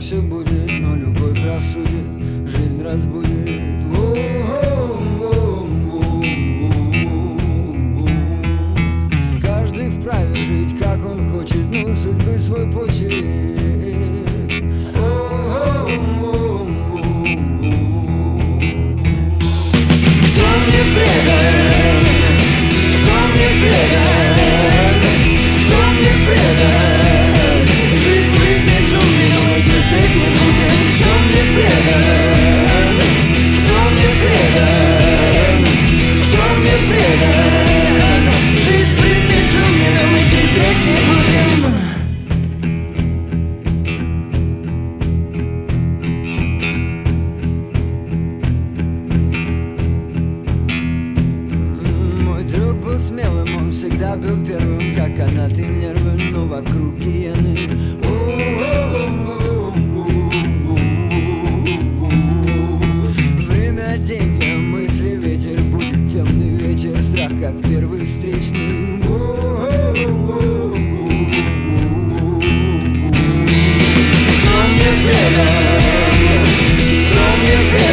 все будет, но любовь рассудит, жизнь разбудит. Каждый вправе жить, как он хочет, но судьбы свой почерк. Кто мне предан? Кто мне предан? Кто мне предан? Жизнь в ритме джунглей, но мы терпеть не будем. Кто мне предан? Кто мне предан? Кто мне предан? Жизнь в ритме джунглей, но мы терпеть не будем. Был смелым, он всегда был первым, как канаты нервы, но вокруг гиены. Время, деньги, мысли, ветер, будет темный вечер, страх, как первый встречный. Кто мне предан? Кто мне предан?